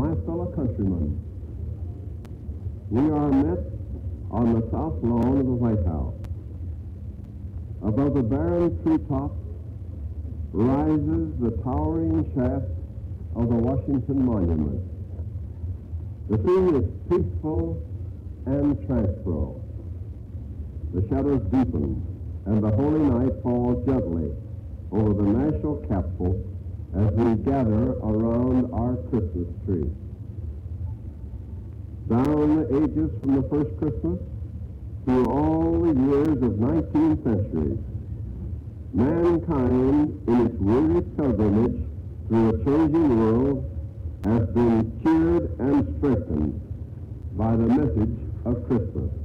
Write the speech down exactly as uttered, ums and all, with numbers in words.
my fellow countrymen, we are met on the south lawn of the White House. Above the barren treetops rises the towering shaft of the Washington Monument. The scene is peaceful and tranquil. The shadows deepen, and the holy night falls gently over the national capitol as we gather around our Christmas tree. Down the ages from the first Christmas through all the years of nineteen centuries, mankind in its weary pilgrimage through a changing world has been cheered and strengthened by the message of Christmas.